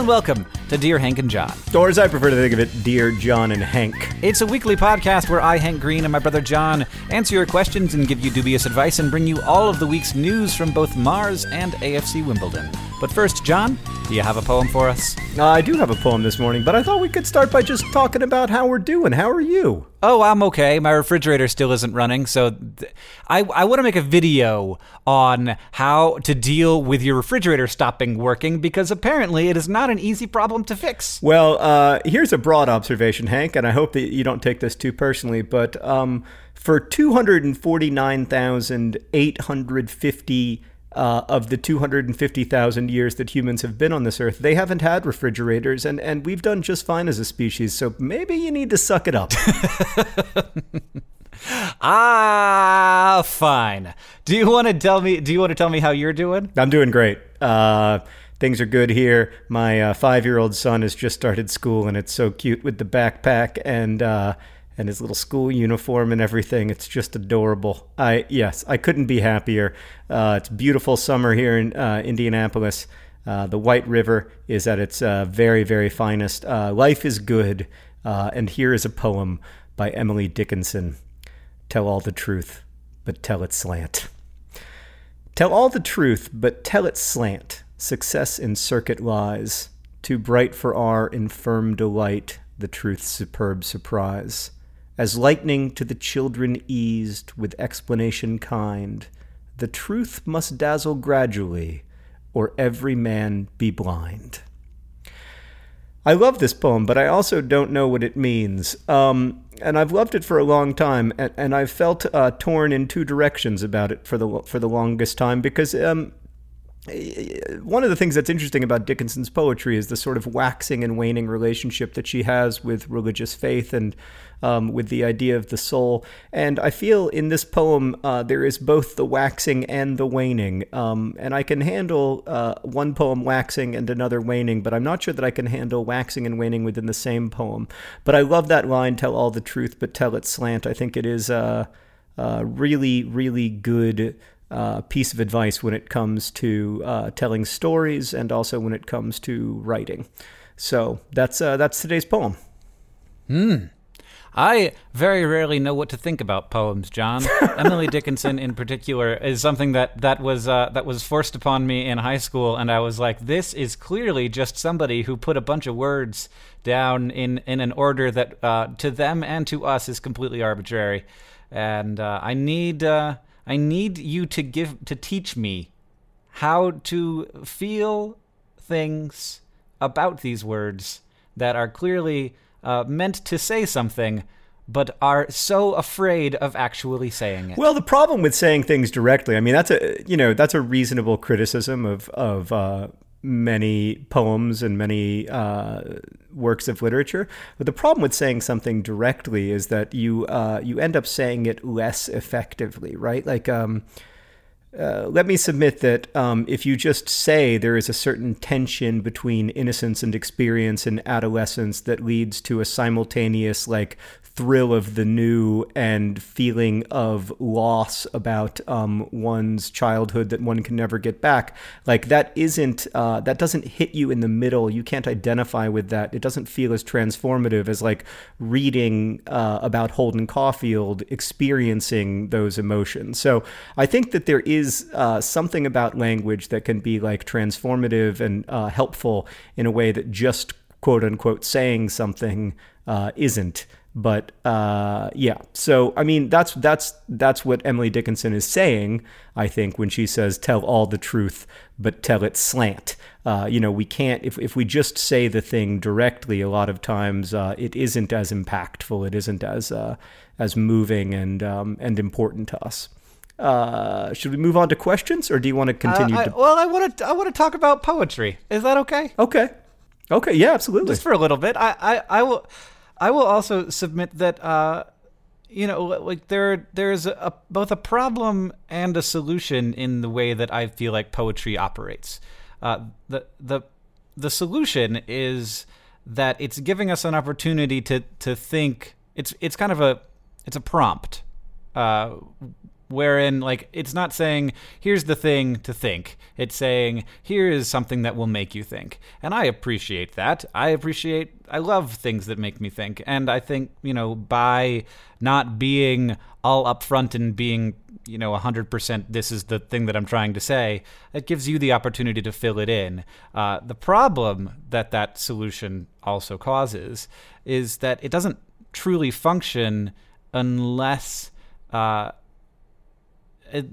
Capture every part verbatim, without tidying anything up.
and welcome to Dear Hank and John. Or as I prefer to think of it, Dear John and Hank. It's a weekly podcast where I, Hank Green, and my brother John answer your questions and give you dubious advice and bring you all of the week's news from both Mars and A F C Wimbledon. But first, John, do you have a poem for us? Uh, I do have a poem this morning, but I thought we could start by just talking about how we're doing. How are you? Oh, I'm okay. My refrigerator still isn't running, so th- I, I want to make a video on how to deal with your refrigerator stopping working, because apparently it is not an easy problem to fix. Well, uh, here's a broad observation, Hank, and I hope that you don't take this too personally, but um, for two hundred forty-nine thousand eight hundred fifty Uh, of the two hundred fifty thousand years that humans have been on this earth, they haven't had refrigerators, and, and we've done just fine as a species, so maybe you need to suck it up. ah, fine. Do you want to tell me, do you want to tell me how you're doing? I'm doing great. Uh, things are good here. My uh, five-year-old son has just started school, and it's so cute with the backpack and uh, and his little school uniform and everything. It's just adorable. I yes, I couldn't be happier. Uh, it's beautiful summer here in uh, Indianapolis. Uh, the White River is at its uh, very, very finest. Uh, life is good. Uh, and here is a poem by Emily Dickinson. Tell all the truth, but tell it slant. Tell all the truth, but tell it slant. Success in circuit lies. Too bright for our infirm delight, the truth's superb surprise. As lightning to the children eased with explanation kind, the truth must dazzle gradually, or every man be blind. I love this poem, but I also don't know what it means. Um, and I've loved it for a long time, and, and I've felt uh, torn in two directions about it for the for the longest time, because um, one of the things that's interesting about Dickinson's poetry is the sort of waxing and waning relationship that she has with religious faith and um, with the idea of the soul. And I feel in this poem uh, there is both the waxing and the waning. Um, and I can handle uh, one poem waxing and another waning, but I'm not sure that I can handle waxing and waning within the same poem. But I love that line, tell all the truth, but tell it slant. I think it is a, a really, really good Uh, piece of advice when it comes to uh, telling stories and also when it comes to writing. So that's uh, that's today's poem. Hmm. I very rarely know what to think about poems, John. Emily Dickinson, in particular, is something that that was uh, that was forced upon me in high school, and I was like, "This is clearly just somebody who put a bunch of words down in in an order that uh, to them and to us is completely arbitrary." And uh, I need. Uh, I need you to give to teach me how to feel things about these words that are clearly uh, meant to say something, but are so afraid of actually saying it. Well, the problem with saying things directly, I mean, that's a you know that's a reasonable criticism of of uh, many poems and many uh, works of literature. But the problem with saying something directly is that you uh, you end up saying it less effectively, right? Like, um, uh, let me submit that um, if you just say there is a certain tension between innocence and experience and adolescence that leads to a simultaneous, like, thrill of the new and feeling of loss about um, one's childhood that one can never get back. Like that isn't, uh, that doesn't hit you in the middle. You can't identify with that. It doesn't feel as transformative as like reading uh, about Holden Caulfield, experiencing those emotions. So I think that there is uh, something about language that can be like transformative and uh, helpful in a way that just quote unquote saying something uh, isn't. But uh, yeah, so I mean that's that's that's what Emily Dickinson is saying, I think, when she says tell all the truth, but tell it slant. Uh, you know, we can't if if we just say the thing directly. A lot of times, uh, it isn't as impactful. It isn't as uh, as moving and um, and important to us. Uh, should we move on to questions, or do you want to continue? Uh, I, to... Well, I want to I want to talk about poetry. Is that okay? Okay, okay, yeah, absolutely. Just for a little bit. I I, I will. I will also submit that, uh, you know, like there, there's a, both a problem and a solution in the way that I feel like poetry operates. Uh, the the the solution is that it's giving us an opportunity to to think. It's it's kind of a it's a prompt, uh, wherein like it's not saying here's the thing to think. It's saying, here is something that will make you think. And I appreciate that. I appreciate, I love things that make me think. And I think, you know, by not being all upfront and being, you know, one hundred percent this is the thing that I'm trying to say, it gives you the opportunity to fill it in. Uh, the problem that that solution also causes is that it doesn't truly function unless uh, it,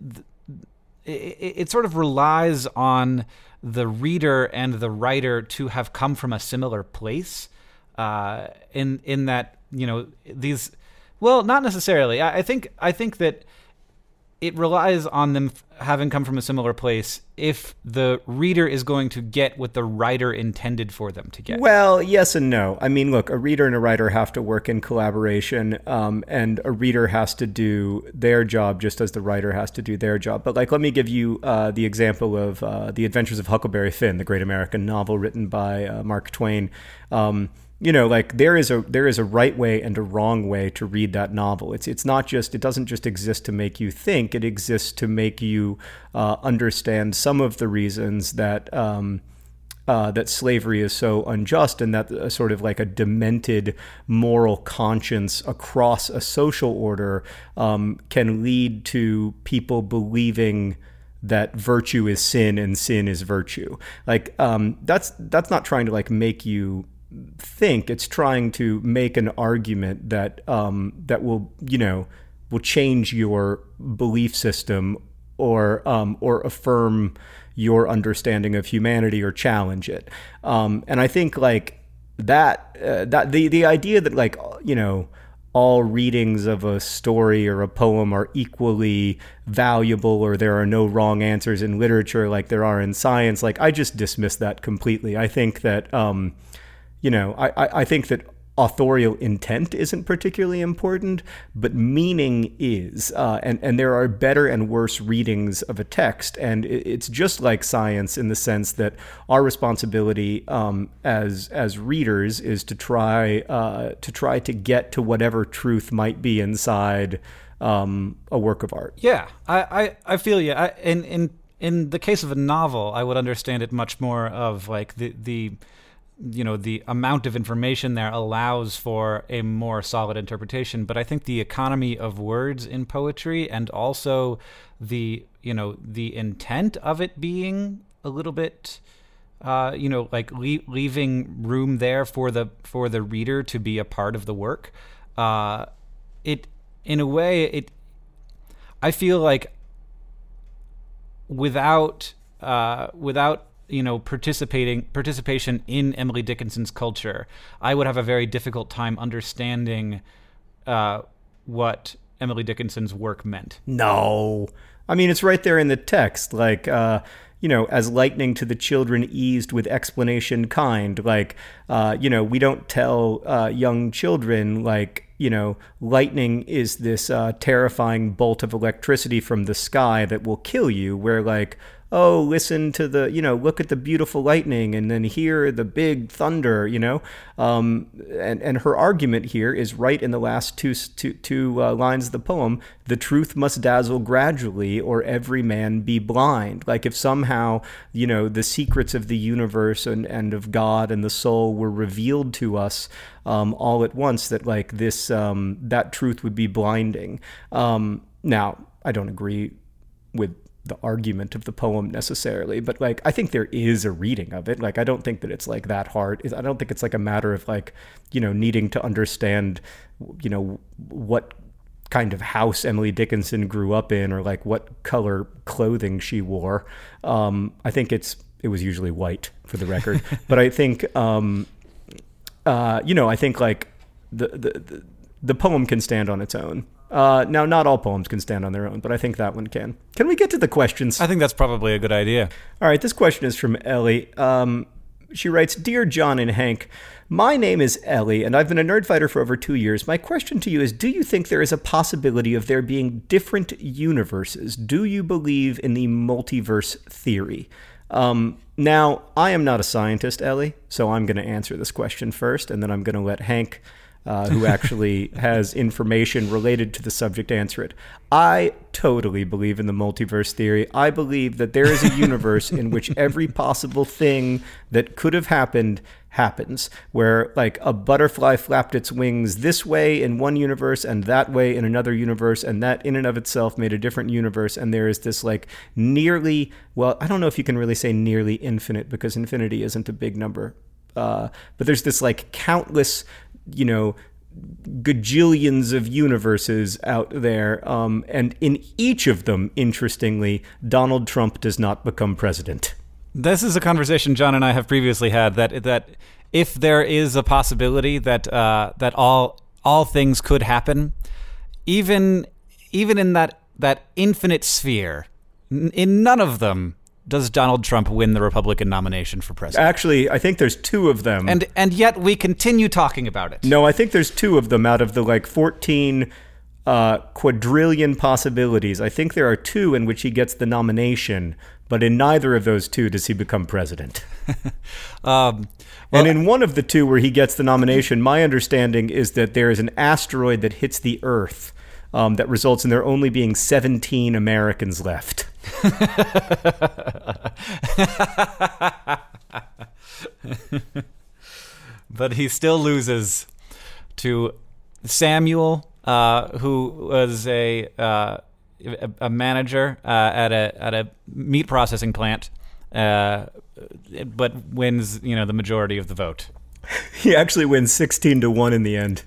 it, it sort of relies on the reader and the writer to have come from a similar place uh, in in that, you know, these... Well, not necessarily. I, I think I think that it relies on them having come from a similar place if the reader is going to get what the writer intended for them to get. Well, yes and no. I mean, look, a reader and a writer have to work in collaboration, um, and a reader has to do their job just as the writer has to do their job. But, like, let me give you uh, the example of uh, The Adventures of Huckleberry Finn, the great American novel written by uh, Mark Twain. Um, You know, like there is a there is a right way and a wrong way to read that novel. It's it's not just it doesn't just exist to make you think. It exists to make you uh, understand some of the reasons that um, uh, that slavery is so unjust, and that a sort of like a demented moral conscience across a social order um, can lead to people believing that virtue is sin and sin is virtue. Like um, that's that's not trying to like make you think. It's trying to make an argument that um, that will, you know, will change your belief system or um, or affirm your understanding of humanity or challenge it. Um, and I think like that uh, that the the idea that like, you know, all readings of a story or a poem are equally valuable, or there are no wrong answers in literature like there are in science, like I just dismiss that completely. I think that um, You know, I, I think that authorial intent isn't particularly important, but meaning is. Uh, and, and there are better and worse readings of a text. And it, it's just like science in the sense that our responsibility um, as as readers is to try uh, to try to get to whatever truth might be inside um, a work of art. Yeah, I, I, I feel you. I, in, in, in the case of a novel, I would understand it much more of like the... the you know, the amount of information there allows for a more solid interpretation. But I think the economy of words in poetry, and also the, you know, the intent of it being a little bit, uh, you know, like le- leaving room there for the, for the reader to be a part of the work. Uh, it, in a way, it, I feel like without, uh, without, you know, participating participation in Emily Dickinson's culture, I would have a very difficult time understanding uh, what Emily Dickinson's work meant. No. I mean, it's right there in the text. Like, uh, you know, as lightning to the children eased with explanation kind. Like, uh, you know, we don't tell uh, young children, like, you know, lightning is this uh, terrifying bolt of electricity from the sky that will kill you. Where, like, oh, listen to the, you know, look at the beautiful lightning and then hear the big thunder, you know. Um, and, and her argument here is right in the last two, two, two uh, lines of the poem. The truth must dazzle gradually or every man be blind. Like if somehow, you know, the secrets of the universe and, and of God and the soul were revealed to us um, all at once, that like this, um, that truth would be blinding. Um, now, I don't agree with the argument of the poem necessarily, but like I think there is a reading of it. Like I don't think that it's like that hard. I don't think it's like a matter of like, you know, needing to understand, you know, what kind of house Emily Dickinson grew up in or like what color clothing she wore. Um, I think it's it was usually white, for the record. But I think um, uh, you know, I think like the the the, the poem can stand on its own. Uh, now, not all poems can stand on their own, but I think that one can. Can we get to the questions? I think that's probably a good idea. All right, this question is from Ellie. Um, she writes, Dear John and Hank, my name is Ellie, and I've been a nerdfighter for over two years. My question to you is, do you think there is a possibility of there being different universes? Do you believe in the multiverse theory? Um, now, I am not a scientist, Ellie, so I'm going to answer this question first, and then I'm going to let Hank uh, who actually has information related to the subject answer it. I totally believe in the multiverse theory. I believe that there is a universe in which every possible thing that could have happened happens, where like a butterfly flapped its wings this way in one universe and that way in another universe, and that in and of itself made a different universe. And there is this like nearly, well, I don't know if you can really say nearly infinite, because infinity isn't a big number, uh, but there's this like countless, you know, gajillions of universes out there, um, and in each of them, interestingly, Donald Trump does not become president. This is a conversation John and I have previously had, that that if there is a possibility that uh, that all all things could happen, even even in that that infinite sphere, n- in none of them does Donald Trump win the Republican nomination for president. Actually, I think there's two of them, and and yet we continue talking about it. No, I think there's two of them out of the like fourteen uh, quadrillion possibilities. I think there are two in which he gets the nomination. But in neither of those two does he become president. um, well, and in one of the two where he gets the nomination, my understanding is that there is an asteroid that hits the Earth um, that results in there only being seventeen Americans left. But he still loses to Samuel, uh, who was a... Uh, a manager uh, at a at a meat processing plant, uh, but wins, you know, the majority of the vote. He actually wins sixteen to one in the end.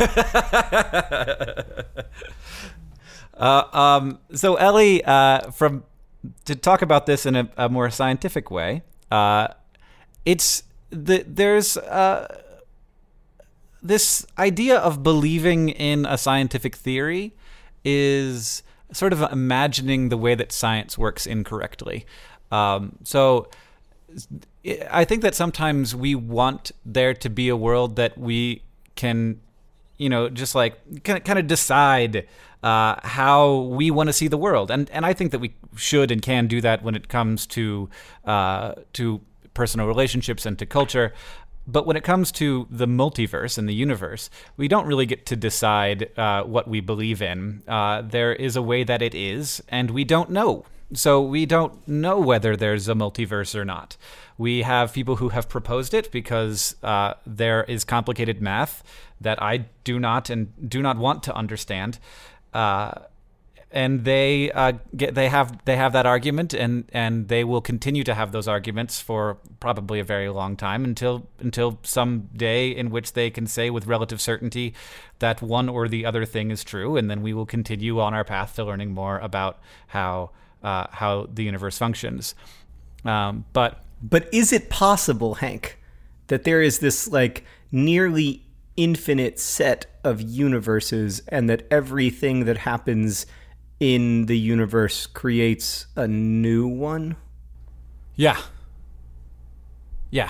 uh, um, so Ellie, uh, from to talk about this in a, a more scientific way, uh, it's the there's uh, this idea of believing in a scientific theory is sort of imagining the way that science works incorrectly. Um, so I think that sometimes we want there to be a world that we can, you know, just like kind of, kind of decide uh, how we want to see the world. And and I think that we should and can do that when it comes to uh, to personal relationships and to culture. But when it comes to the multiverse and the universe, we don't really get to decide uh, what we believe in. Uh, there is a way that it is, and we don't know. So we don't know whether there's a multiverse or not. We have people who have proposed it because uh, there is complicated math that I do not and do not want to understand. Uh, And they uh, get they have they have that argument, and, and they will continue to have those arguments for probably a very long time until until some day in which they can say with relative certainty that one or the other thing is true, and then we will continue on our path to learning more about how uh, how the universe functions. Um, but but is it possible, Hank, that there is this like nearly infinite set of universes, and that everything that happens in the universe creates a new one? Yeah. Yeah.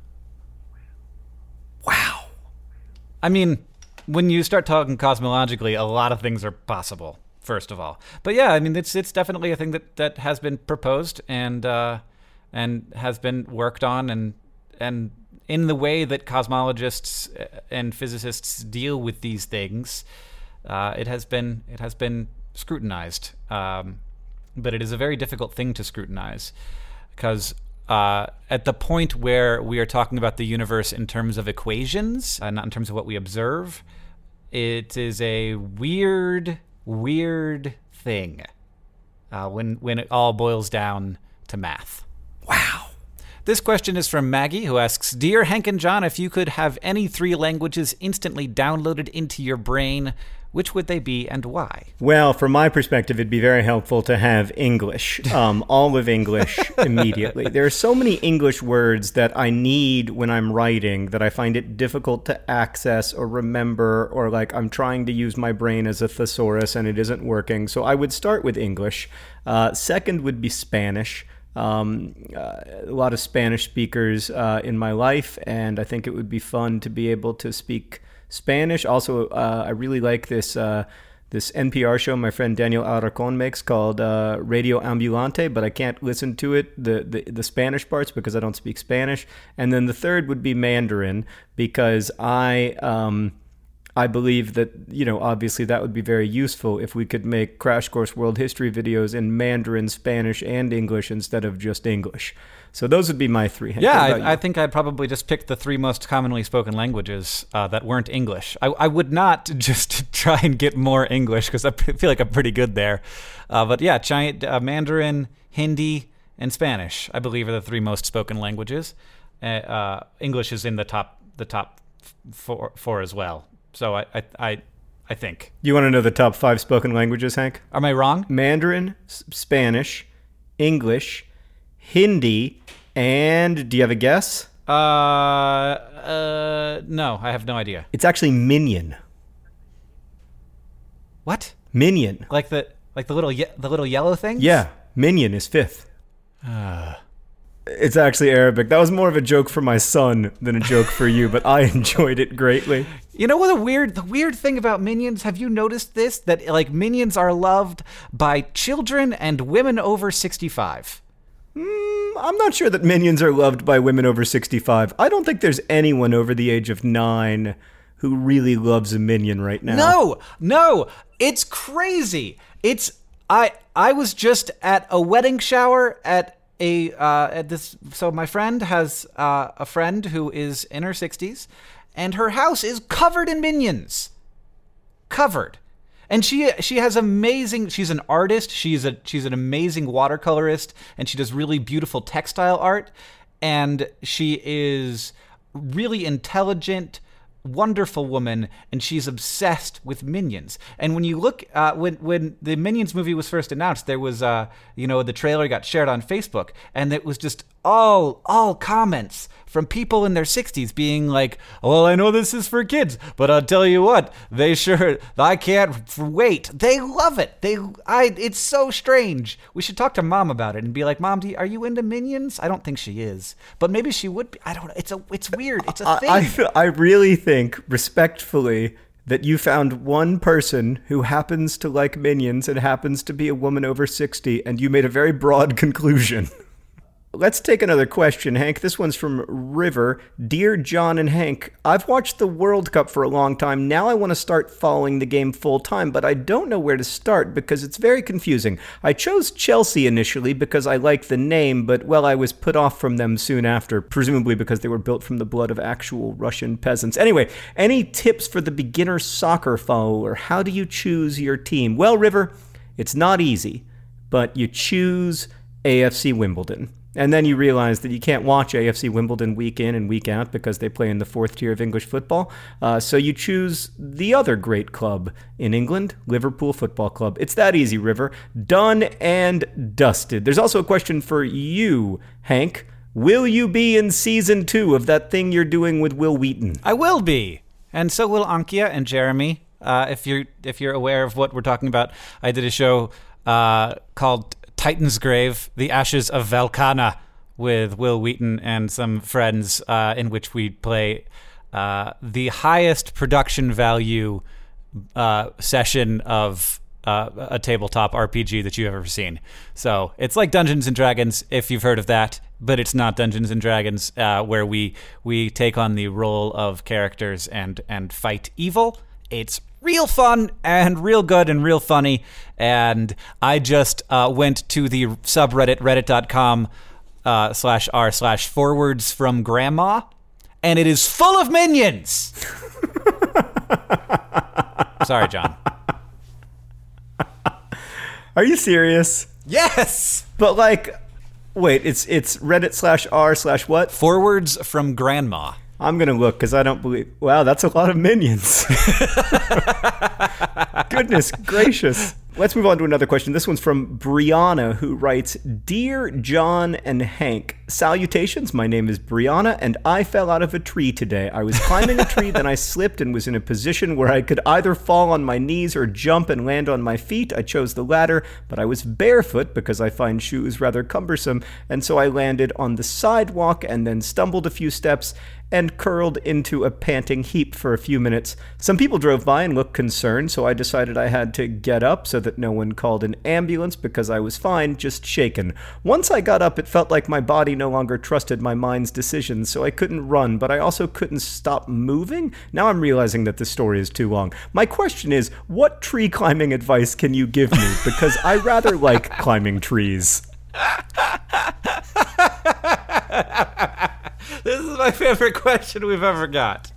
Wow. I mean, when you start talking cosmologically, a lot of things are possible, first of all. But yeah, I mean, it's it's definitely a thing that, that has been proposed and uh, and has been worked on, and and in the way that cosmologists and physicists deal with these things, uh, it has been it has been scrutinized, um, but it is a very difficult thing to scrutinize, because uh, at the point where we are talking about the universe in terms of equations, uh, not in terms of what we observe, it is a weird, weird thing uh, when when it all boils down to math. Wow. This question is from Maggie, who asks, Dear Hank and John, if you could have any three languages instantly downloaded into your brain, which would they be and why? Well, from my perspective, it'd be very helpful to have English, um, all of English immediately. There are so many English words that I need when I'm writing that I find it difficult to access or remember, or like I'm trying to use my brain as a thesaurus and it isn't working. So I would start with English. Uh, second would be Spanish. Um, uh, a lot of Spanish speakers uh, in my life, and I think it would be fun to be able to speak Spanish. Also, uh, I really like this uh, this N P R show my friend Daniel Alarcón makes called uh, Radio Ambulante, but I can't listen to it, the, the the Spanish parts, because I don't speak Spanish. And then the third would be Mandarin, because I um, I believe that, you know, obviously that would be very useful if we could make Crash Course World History videos in Mandarin, Spanish, and English instead of just English. So those would be my three. Hank, yeah, I, I think I'd probably just pick the three most commonly spoken languages uh, that weren't English. I, I would not just try and get more English because I feel like I'm pretty good there. Uh, but yeah, China, uh, Mandarin, Hindi, and Spanish, I believe, are the three most spoken languages. Uh, uh, English is in the top the top four, four as well. So I, I, I, I think. You want to know the top five spoken languages, Hank? Am I wrong? Mandarin, S- Spanish, English, Hindi, and do you have a guess? Uh, uh, no, I have no idea. It's actually Minion. What? Minion. Like the like the little ye- the little yellow thing? Yeah, Minion is fifth. Uh. It's actually Arabic. That was more of a joke for my son than a joke for you, but I enjoyed it greatly. You know what the weird the weird thing about Minions? Have you noticed this? That like Minions are loved by children and women over sixty-five. Mm, I'm not sure that Minions are loved by women over sixty-five. I don't think there's anyone over the age of nine who really loves a Minion right now. No, no, it's crazy. It's I I was just at a wedding shower at a uh, at this. So my friend has uh, a friend who is in her sixties, and her house is covered in Minions. Covered. And she she has amazing. She's an artist. She's a she's an amazing watercolorist, and she does really beautiful textile art. And she is really intelligent, wonderful woman, and she's obsessed with Minions. And when you look, uh, when when the Minions movie was first announced, there was uh, you know, the trailer got shared on Facebook, and it was just all all comments from people in their sixties being like, well, I know this is for kids, but I'll tell you what, they sure, I can't wait. They love it. They, I, it's so strange. We should talk to Mom about it and be like, Mom, do you, are you into Minions? I don't think she is, but maybe she would be. I don't know. It's a, it's weird. It's a thing. I, I, I really think, respectfully, that you found one person who happens to like Minions and happens to be a woman over sixty, and you made a very broad conclusion. Let's take another question, Hank. This one's from River. Dear John and Hank, I've watched the World Cup for a long time. Now I want to start following the game full time, but I don't know where to start because it's very confusing. I chose Chelsea initially because I like the name, but, well, I was put off from them soon after, presumably because they were built from the blood of actual Russian peasants. Anyway, any tips for the beginner soccer follower? How do you choose your team? Well, River, it's not easy, but you choose A F C Wimbledon. And then you realize that you can't watch A F C Wimbledon week in and week out because they play in the fourth tier of English football. Uh, so you choose the other great club in England, Liverpool Football Club. It's that easy, River. Done and dusted. There's also a question for you, Hank. Will you be in season two of that thing you're doing with Will Wheaton? I will be. And so will Ankia and Jeremy. Uh, if you're if you're aware of what we're talking about, I did a show uh, called Titan's Grave, The Ashes of Valkana, with Will Wheaton and some friends, uh, in which we play uh, the highest production value uh, session of uh, a tabletop R P G that you've ever seen. So it's like Dungeons and Dragons, if you've heard of that, but it's not Dungeons and Dragons, uh, where we we take on the role of characters and and fight evil. It's real fun and real good and real funny. And I just uh, went to the subreddit, reddit.com uh, slash r slash forwards from grandma, and it is full of minions. Sorry, John. Are you serious? Yes. But like, wait, it's it's reddit slash r slash what? Forwards from grandma. I'm going to look because I don't believe... Wow, that's a lot of minions. Goodness gracious. Let's move on to another question. This one's from Brianna, who writes, Dear John and Hank, salutations. My name is Brianna, and I fell out of a tree today. I was climbing a tree, then I slipped and was in a position where I could either fall on my knees or jump and land on my feet. I chose the latter, but I was barefoot because I find shoes rather cumbersome, and so I landed on the sidewalk and then stumbled a few steps and curled into a panting heap for a few minutes. Some people drove by and looked concerned, so I decided I had to get up so that no one called an ambulance because I was fine, just shaken. Once I got up, it felt like my body body no longer trusted my mind's decisions, so I couldn't run, but I also couldn't stop moving? Now I'm realizing that this story is too long. My question is, what tree climbing advice can you give me? Because I rather like climbing trees. This is my favorite question we've ever got.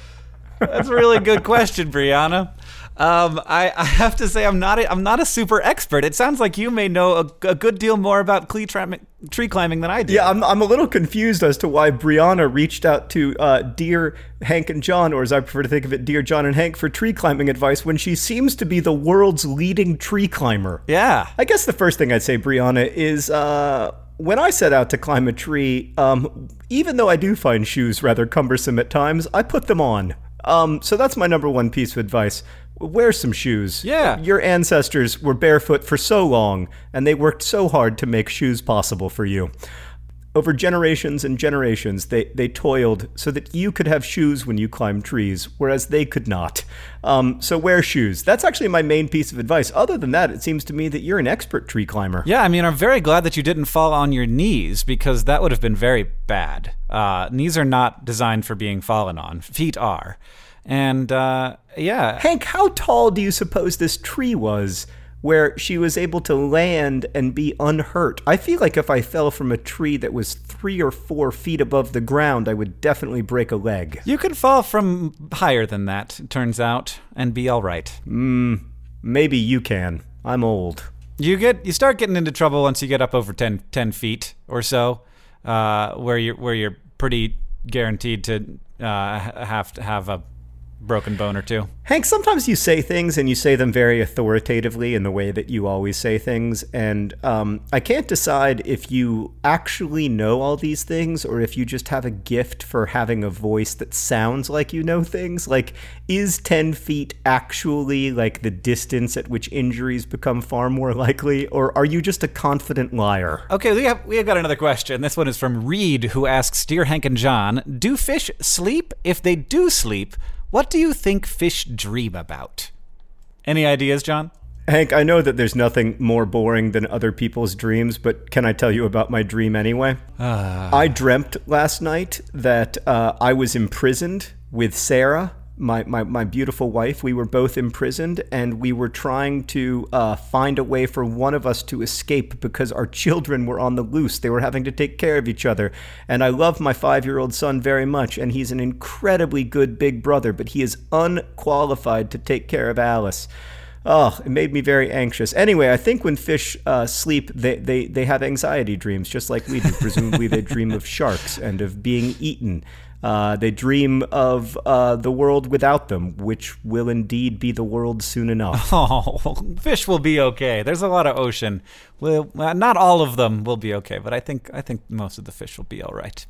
That's a really good question, Brianna. Um, I, I have to say I'm not a, I'm not a super expert. It sounds like you may know a, a good deal more about tree, tri- tree climbing than I do. Yeah, I'm I'm a little confused as to why Brianna reached out to uh, Dear Hank and John, or as I prefer to think of it, Dear John and Hank, for tree climbing advice when she seems to be the world's leading tree climber. Yeah. I guess the first thing I'd say, Brianna, is uh, when I set out to climb a tree, um, even though I do find shoes rather cumbersome at times, I put them on. Um, so that's my number one piece of advice. Wear some shoes. Yeah. Your ancestors were barefoot for so long, and they worked so hard to make shoes possible for you. Over generations and generations, they, they toiled so that you could have shoes when you climbed trees, whereas they could not. Um, so wear shoes. That's actually my main piece of advice. Other than that, it seems to me that you're an expert tree climber. Yeah, I mean, I'm very glad that you didn't fall on your knees, because that would have been very bad. Uh, knees are not designed for being fallen on. Feet are. And, uh, yeah. Hank, how tall do you suppose this tree was where she was able to land and be unhurt? I feel like if I fell from a tree that was three or four feet above the ground, I would definitely break a leg. You could fall from higher than that, it turns out, and be all right. Hmm, maybe you can. I'm old. You get you start getting into trouble once you get up over ten, ten feet or so, uh, where you're where you're pretty guaranteed to uh, have to have a broken bone or two. Hank, sometimes you say things and you say them very authoritatively in the way that you always say things, and um, I can't decide if you actually know all these things or if you just have a gift for having a voice that sounds like you know things. Like, is ten feet actually like the distance at which injuries become far more likely, or are you just a confident liar? Okay, we have we have got another question. This one is from Reed, who asks, Dear Hank and John, do fish sleep? If they do sleep, what do you think fish dream about? Any ideas, John? Hank, I know that there's nothing more boring than other people's dreams, but can I tell you about my dream anyway? Uh. I dreamt last night that uh, I was imprisoned with Sarah, my, my, my beautiful wife. We were both imprisoned, and we were trying to uh, find a way for one of us to escape because our children were on the loose. They were having to take care of each other. And I love my five-year-old son very much, and he's an incredibly good big brother, but he is unqualified to take care of Alice. Oh, it made me very anxious. Anyway, I think when fish uh, sleep, they, they, they have anxiety dreams, just like we do. Presumably they dream of sharks and of being eaten. Uh, they dream of uh, the world without them, which will indeed be the world soon enough. Oh, fish will be okay. There's a lot of ocean. Well, not all of them will be okay, but I think I think most of the fish will be all right.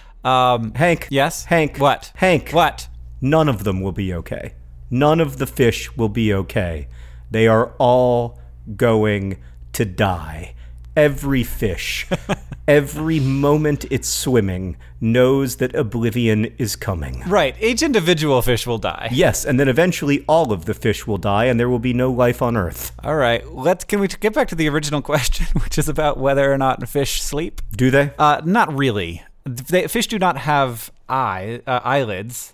Um, Hank. Yes? Hank. What? Hank. What? None of them will be okay. None of the fish will be okay. They are all going to die. Every fish, every moment it's swimming, knows that oblivion is coming. Right. Each individual fish will die. Yes, and then eventually all of the fish will die, and there will be no life on Earth. All right. Let's. Can we get back to the original question, which is about whether or not fish sleep? Do they? Uh, not really. They, fish do not have eye uh, eyelids.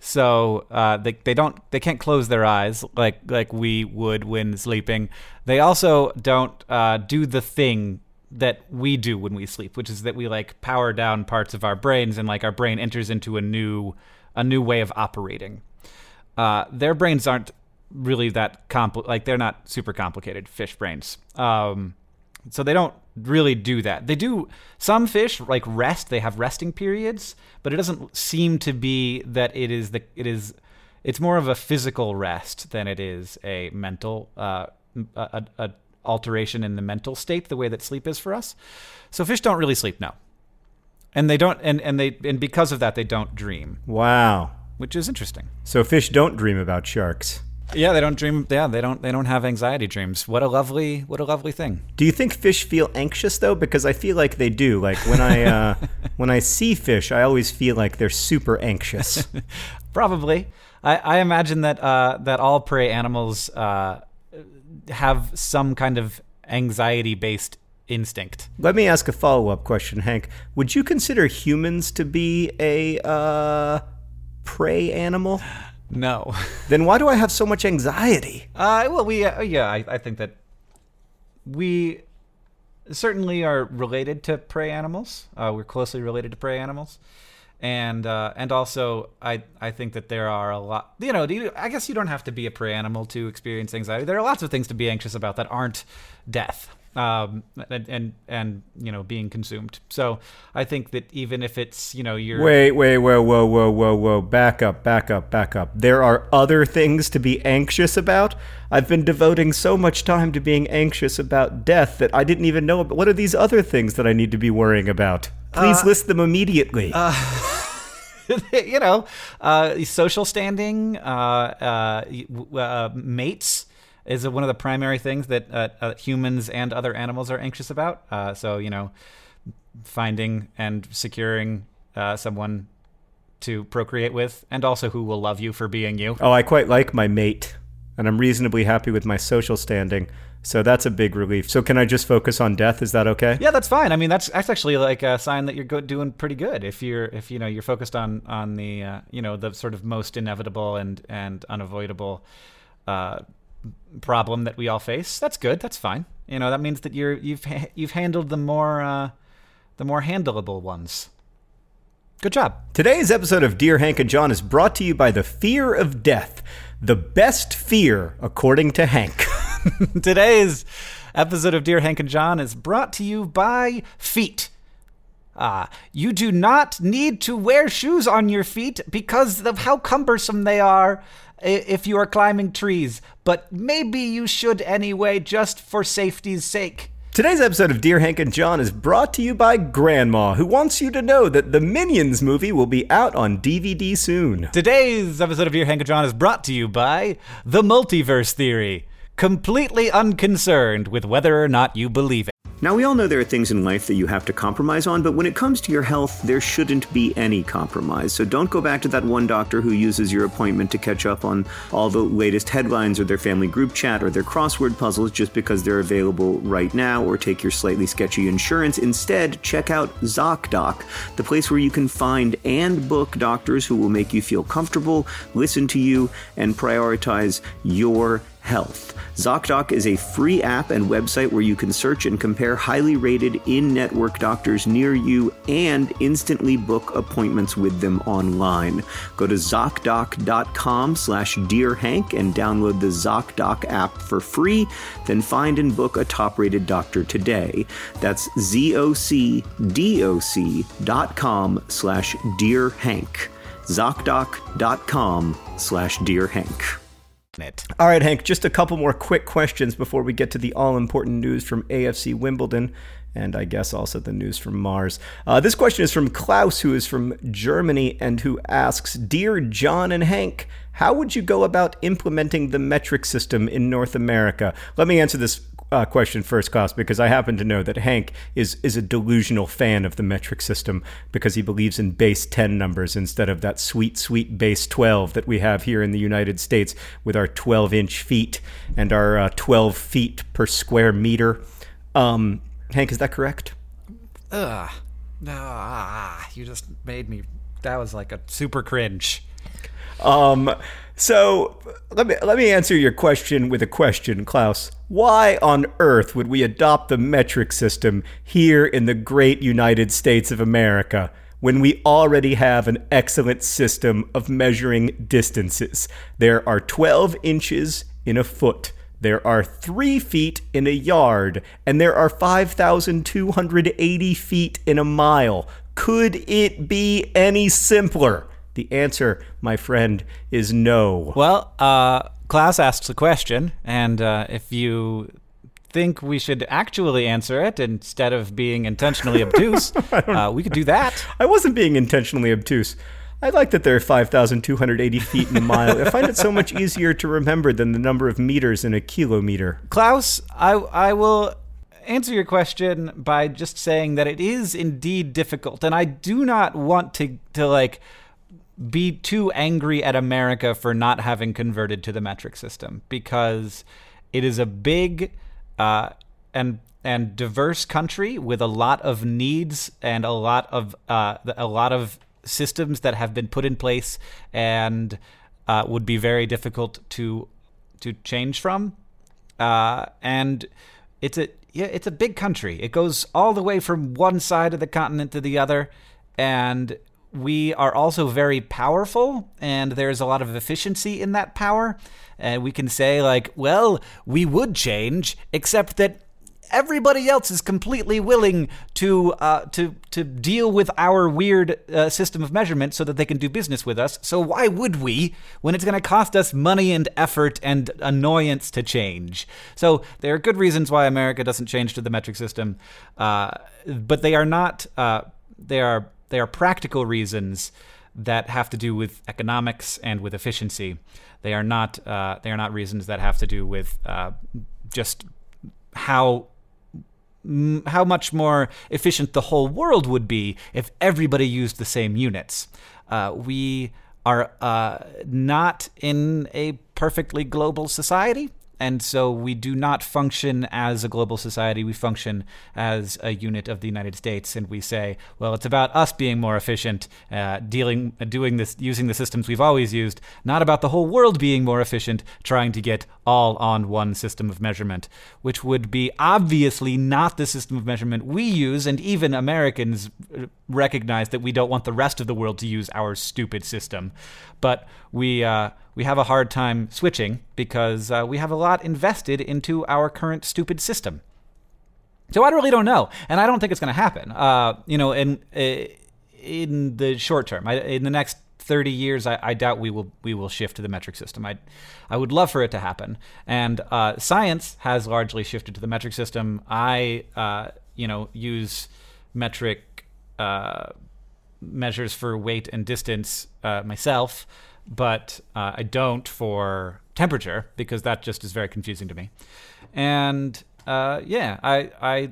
So uh, they they don't they can't close their eyes like like we would when sleeping. They also don't uh, do the thing that we do when we sleep, which is that we like power down parts of our brains, and like our brain enters into a new a new way of operating. Uh, their brains aren't really that compl- like they're not super complicated fish brains. Um, so they don't really do that. They do, some fish like rest, they have resting periods, but it doesn't seem to be that it is the it is it's more of a physical rest than it is a mental uh a, a alteration in the mental state, the way that sleep is for us. So fish don't really sleep, no. And they don't and, and they and because of that they don't dream. Wow. Which is interesting. So fish don't dream about sharks. Yeah, they don't dream. Yeah, they don't. They don't have anxiety dreams. What a lovely, what a lovely thing. Do you think fish feel anxious though? Because I feel like they do. Like when I uh, when I see fish, I always feel like they're super anxious. Probably. I, I imagine that uh, that all prey animals uh, have some kind of anxiety-based instinct. Let me ask a follow-up question, Hank. Would you consider humans to be a uh, prey animal? No. Then why do I have so much anxiety? Uh, well, we uh, yeah, I, I think that we certainly are related to prey animals. Uh, we're closely related to prey animals. And uh, and also, I I think that there are a lot, you know, I guess you don't have to be a prey animal to experience anxiety. There are lots of things to be anxious about that aren't death um, and, and, and, you know, being consumed. So I think that even if it's, you know, you're... Wait, wait, whoa, whoa, whoa, whoa, whoa. Back up, back up, back up. There are other things to be anxious about? I've been devoting so much time to being anxious about death that I didn't even know about. What are these other things that I need to be worrying about? Please uh, list them immediately. Uh, you know, uh, social standing, uh, uh, uh, mates is one of the primary things that uh, uh, humans and other animals are anxious about. Uh, so, you know, finding and securing uh, someone to procreate with, and also who will love you for being you. Oh, I quite like my mate, and I'm reasonably happy with my social standing. So that's a big relief. So can I just focus on death? Is that okay? Yeah, that's fine. I mean, that's that's actually like a sign that you're go- doing pretty good. If you're if you know you're focused on on the uh, you know the sort of most inevitable and and unavoidable uh, problem that we all face, that's good. That's fine. You know, that means that you're you've ha- you've handled the more uh, the more handleable ones. Good job. Today's episode of Dear Hank and John is brought to you by the fear of death, the best fear according to Hank. Today's episode of Dear Hank and John is brought to you by feet. Ah, you do not need to wear shoes on your feet because of how cumbersome they are if you are climbing trees, but maybe you should anyway, just for safety's sake. Today's episode of Dear Hank and John is brought to you by Grandma, who wants you to know that the Minions movie will be out on D V D soon. Today's episode of Dear Hank and John is brought to you by The Multiverse Theory, completely unconcerned with whether or not you believe it. Now, we all know there are things in life that you have to compromise on, but when it comes to your health, there shouldn't be any compromise. So don't go back to that one doctor who uses your appointment to catch up on all the latest headlines or their family group chat or their crossword puzzles just because they're available right now, or take your slightly sketchy insurance. Instead, check out ZocDoc, the place where you can find and book doctors who will make you feel comfortable, listen to you, and prioritize your health. ZocDoc is a free app and website where you can search and compare highly rated in-network doctors near you and instantly book appointments with them online. Go to ZocDoc.com slash Dear Hank and download the ZocDoc app for free. Then find and book a top-rated doctor today. That's Z-O-C-D-O-C dot com slash Dear Hank. ZocDoc.com slash Dear Hank. It. All right, Hank, just a couple more quick questions before we get to the all-important news from A F C Wimbledon, and I guess also the news from Mars. Uh, this question is from Klaus, who is from Germany, and who asks, Dear John and Hank, how would you go about implementing the metric system in North America? Let me answer this Uh, question first, Klaus, because I happen to know that Hank is is a delusional fan of the metric system because he believes in base ten numbers instead of that sweet, sweet base twelve that we have here in the United States with our twelve-inch feet and our uh, twelve feet per square meter. Um, Hank, is that correct? Ugh. Ah, you just made me... That was like a super cringe. Um... So let me let me answer your question with a question, Klaus. Why on earth would we adopt the metric system here in the great United States of America when we already have an excellent system of measuring distances? There are twelve inches in a foot. There are three feet in a yard, and there are five thousand two hundred eighty feet in a mile. Could it be any simpler? The answer, my friend, is no. Well, uh, Klaus asks a question, and uh, if you think we should actually answer it instead of being intentionally obtuse, uh, we could do that. I wasn't being intentionally obtuse. I like that there are five thousand two hundred eighty feet in a mile. I find it so much easier to remember than the number of meters in a kilometer. Klaus, I, I will answer your question by just saying that it is indeed difficult, and I do not want to, to like... be too angry at America for not having converted to the metric system, because it is a big uh, and and diverse country with a lot of needs and a lot of uh, a lot of systems that have been put in place and uh, would be very difficult to to change from. Uh, and it's a yeah, it's a big country. It goes all the way from one side of the continent to the other, and we are also very powerful, and there's a lot of efficiency in that power. And we can say, like, well, we would change, except that everybody else is completely willing to uh, to to deal with our weird uh, system of measurement so that they can do business with us. So why would we, when it's going to cost us money and effort and annoyance to change? So there are good reasons why America doesn't change to the metric system, uh, but they are not. Uh, they are they are practical reasons that have to do with economics and with efficiency. They are not. Uh, they are not reasons that have to do with uh, just how. how much more efficient the whole world would be if everybody used the same units. Uh, we are uh, not in a perfectly global society, and so we do not function as a global society. We function as a unit of the United States, and we say, well, it's about us being more efficient, uh, dealing, uh, doing this, using the systems we've always used, not about the whole world being more efficient, trying to get all on one system of measurement, which would be obviously not the system of measurement we use, and even Americans recognize that we don't want the rest of the world to use our stupid system. But we uh, we have a hard time switching because uh, we have a lot invested into our current stupid system. So I really don't know, and I don't think it's going to happen. Uh, you know, in in the short term, I, in the next thirty years, I, I doubt we will we will shift to the metric system. I I would love for it to happen, and uh, science has largely shifted to the metric system. I uh, you know use metric uh, measures for weight and distance uh, myself, but uh, I don't for temperature because that just is very confusing to me. And uh, yeah, I I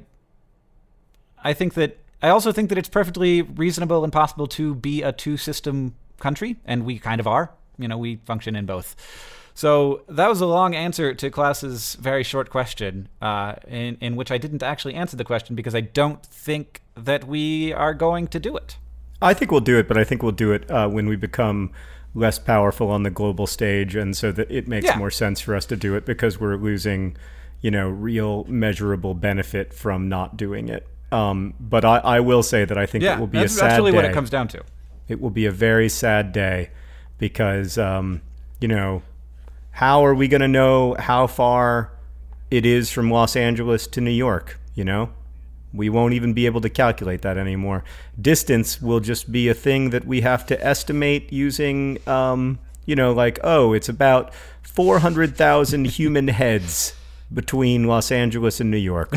I think that I also think that it's perfectly reasonable and possible to be a two-system country, and we kind of are. You know, we function in both. So that was a long answer to Klaus's very short question, uh, in, in which I didn't actually answer the question because I don't think that we are going to do it. I think we'll do it, but I think we'll do it uh, when we become less powerful on the global stage, and so that it makes yeah. more sense for us to do it because we're losing, you know, real measurable benefit from not doing it. Um, but I, I will say that I think yeah, it will be that's, a sad day. That's really what it comes down to. It will be a very sad day because, um, you know, how are we going to know how far it is from Los Angeles to New York, you know? We won't even be able to calculate that anymore. Distance will just be a thing that we have to estimate using, um, you know, like, oh, it's about four hundred thousand human heads between Los Angeles and New York.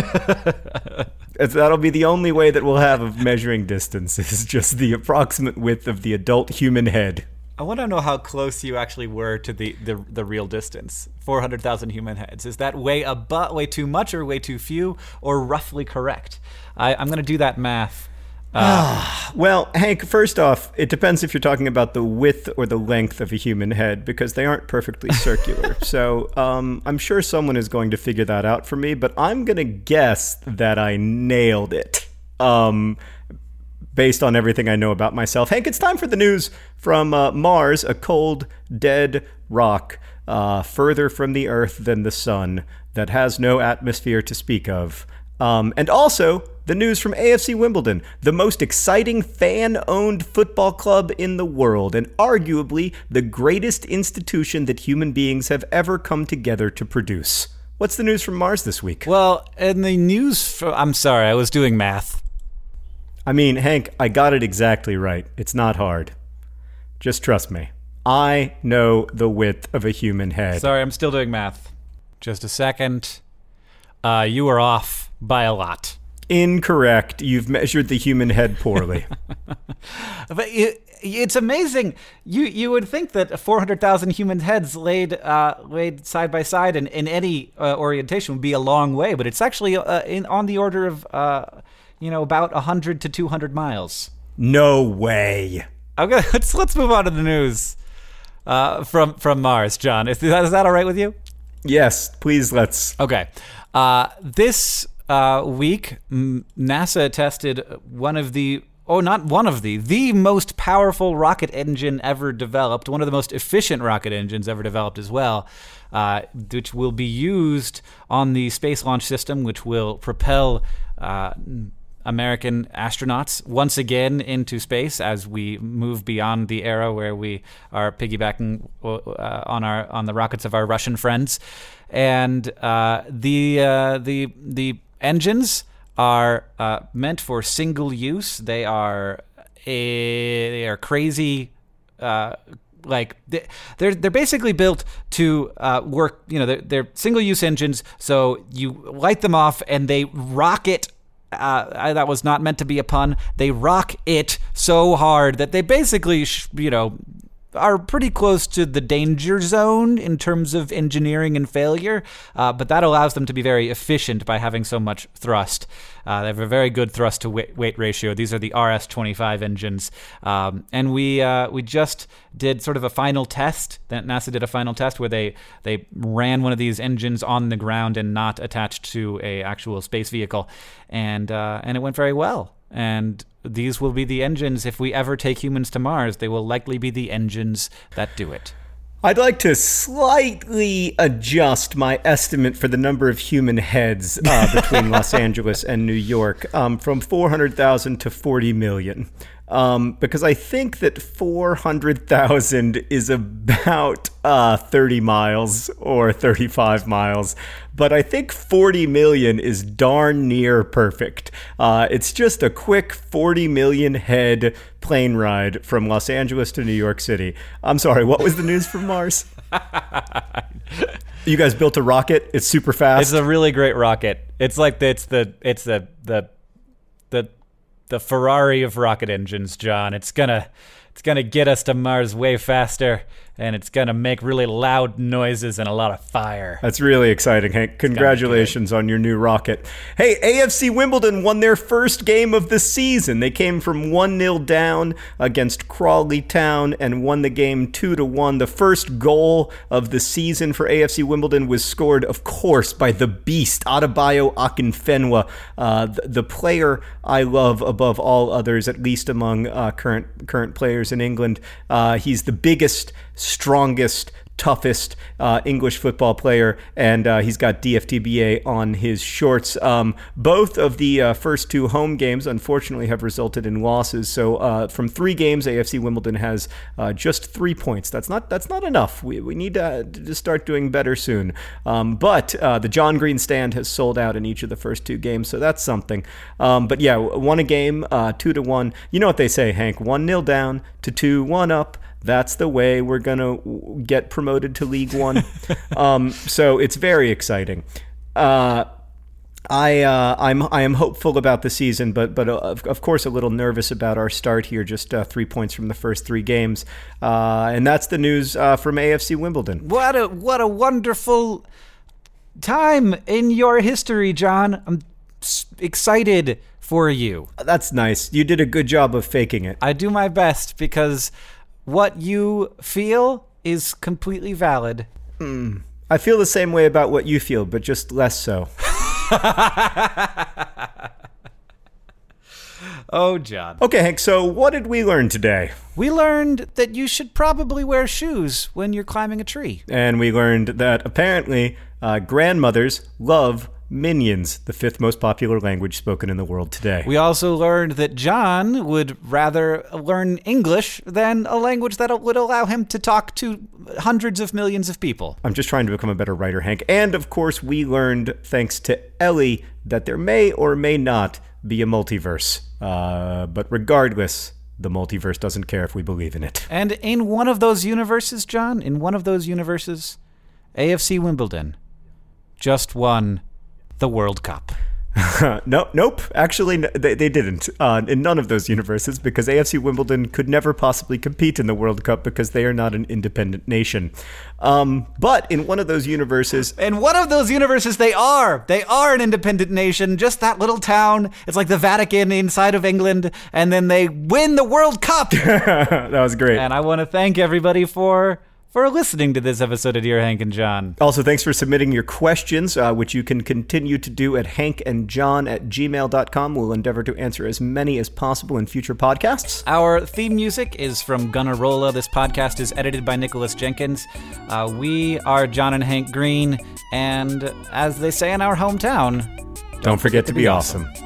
That'll be the only way that we'll have of measuring distance, is just the approximate width of the adult human head. I want to know how close you actually were to the, the, the real distance. four hundred thousand human heads. Is that way above, way too much or way too few, or roughly correct? I, I'm going to do that math. Uh, well, Hank, first off, it depends if you're talking about the width or the length of a human head, because they aren't perfectly circular. So um, I'm sure someone is going to figure that out for me, but I'm going to guess that I nailed it. Um, based on everything I know about myself. Hank, it's time for the news from uh, Mars, a cold, dead rock uh, further from the Earth than the sun that has no atmosphere to speak of. Um, and also, the news from A F C Wimbledon, the most exciting fan-owned football club in the world, and arguably the greatest institution that human beings have ever come together to produce. What's the news from Mars this week? Well, in the news, for, I'm sorry, I was doing math. I mean, Hank, I got it exactly right. It's not hard. Just trust me. I know the width of a human head. Sorry, I'm still doing math. Just a second. Uh, you are off by a lot. Incorrect. You've measured the human head poorly. But it, it's amazing. You you would think that four hundred thousand human heads laid uh, laid side by side in, in any uh, orientation would be a long way, but it's actually uh, in on the order of uh, you know about one hundred to two hundred miles. No way. Okay, let's let's move on to the news uh, from from Mars, John. Is that, is that all right with you? Yes, please let's. Okay. Uh, this uh, week, NASA tested one of the Oh, not one of the, the most powerful rocket engine ever developed, one of the most efficient rocket engines ever developed as well, uh, which will be used on the Space Launch System, which will propel uh, American astronauts once again into space as we move beyond the era where we are piggybacking uh, on our on the rockets of our Russian friends. And uh, the uh, the the engines are uh, meant for single use. They are a, they are crazy. Uh, like they're they're basically built to uh, work. You know, they're, they're single use engines. So you light them off and they rocket. Uh, that was not meant to be a pun. They rock it so hard that they basically, sh- you know. are pretty close to the danger zone in terms of engineering and failure, uh, but that allows them to be very efficient by having so much thrust. Uh, they have a very good thrust to weight, weight ratio. These are the R S twenty-five engines, um, and we uh, we just did sort of a final test. That NASA did a final test where they they ran one of these engines on the ground and not attached to a actual space vehicle, and uh, and it went very well. And these will be the engines, if we ever take humans to Mars, they will likely be the engines that do it. I'd like to slightly adjust my estimate for the number of human heads uh, between Los Angeles and New York um, from four hundred thousand to forty million. Um, because I think that four hundred thousand is about uh, thirty miles or thirty-five miles, but I think forty million is darn near perfect. Uh, it's just a quick forty million head plane ride from Los Angeles to New York City. I'm sorry, what was the news from Mars? You guys built a rocket? It's super fast? It's a really great rocket. It's like the, it's the it's the the the the Ferrari of rocket engines, John. It's gonna it's gonna get us to Mars way faster, and it's gonna make really loud noises and a lot of fire. That's really exciting, Hank. Congratulations on your new rocket. Hey, A F C Wimbledon won their first game of the season. They came from one nil down against Crawley Town and won the game two to one. The first goal of the season for A F C Wimbledon was scored, of course, by the beast, Adebayo Akinfenwa, uh, the, the player I love above all others, at least among uh, current current players in England. Uh, he's the biggest, strongest, toughest uh, English football player, and uh, he's got D F T B A on his shorts. Um, both of the uh, first two home games, unfortunately, have resulted in losses. So uh, from three games, A F C Wimbledon has uh, just three points. That's not that's not enough. We we need to, to start doing better soon. Um, but uh, the John Green stand has sold out in each of the first two games, so that's something. Um, but yeah, won a game uh, two to one. You know what they say, Hank? One nil down to two one up. That's the way we're going to get promoted to League One. um, so it's very exciting. Uh, I uh, I'm I am hopeful about the season, but but uh, of, of course a little nervous about our start here. Just uh, three points from the first three games, uh, and that's the news uh, from A F C Wimbledon. What a what a wonderful time in your history, John. I'm excited for you. That's nice. You did a good job of faking it. I do my best because what you feel is completely valid. Mm. I feel the same way about what you feel, but just less so. Oh, John. Okay, Hank, so what did we learn today? We learned that you should probably wear shoes when you're climbing a tree. And we learned that apparently uh, grandmothers love Minions, the fifth most popular language spoken in the world today. We also learned that John would rather learn English than a language that would allow him to talk to hundreds of millions of people. I'm just trying to become a better writer, Hank. And, of course, we learned, thanks to Ellie, that there may or may not be a multiverse. Uh, but regardless, the multiverse doesn't care if we believe in it. And in one of those universes, John, in one of those universes, A F C Wimbledon just won the World Cup. no, nope. Actually, they, they didn't uh, in none of those universes, because A F C Wimbledon could never possibly compete in the World Cup because they are not an independent nation. Um, but in one of those universes... In one of those universes, they are. They are an independent nation, just that little town. It's like the Vatican inside of England, and then they win the World Cup. That was great. And I want to thank everybody for for listening to this episode of Dear Hank and John. Also, thanks for submitting your questions, uh, which you can continue to do at hankandjohn at gmail dot com. We'll endeavor to answer as many as possible in future podcasts. Our theme music is from Gunnarolla. This podcast is edited by Nicholas Jenkins. Uh, we are John and Hank Green, and as they say in our hometown, don't, don't forget, forget to be, be awesome. awesome.